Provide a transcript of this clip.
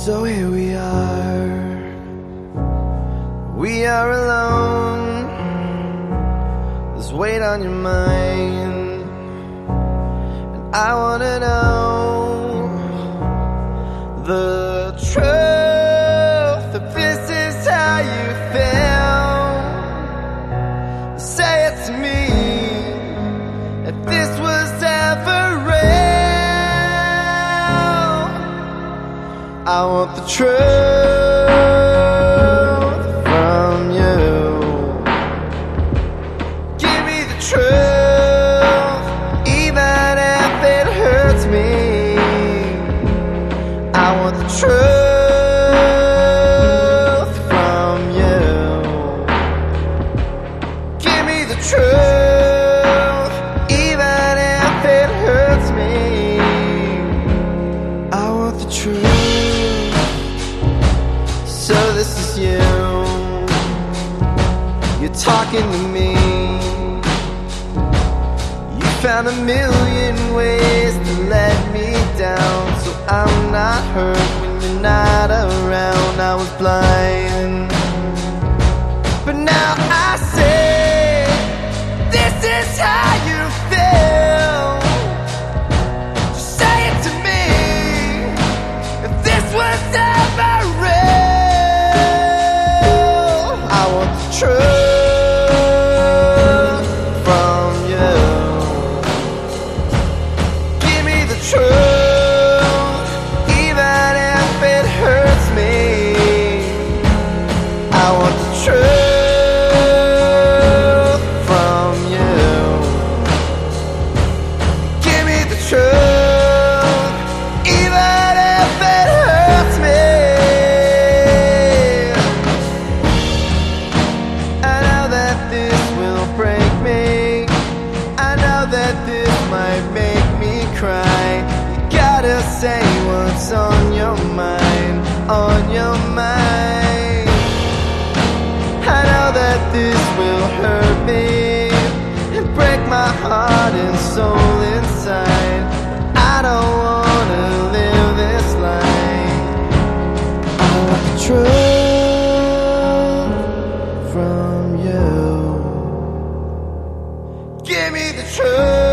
So here we are alone. There's weight on your mind, and I wanna know the truth, if this is how you feel. Say it to me, if this was ever real. I want the truth from you. Give me the truth, even if it hurts me. I want the truth from you. Give me the truth, even if it hurts me. I want the truth. So this is you, you're talking to me. You found a million ways to let me down, so I'm not hurt when you're not around. I was blind, but now I see this is how you feel. Just say it to me, if this was ever real. I want the truth from you. Give me the truth, even if it hurts me. I want the truth from you. Give me the truth, even if it hurts me. I know that this will break me. I know that this might make me cry. You gotta say what's on your mind, on your mind. I know that this will hurt me and break my heart and soul inside. I don't wanna live this life. I want the truth from you. Give me the truth.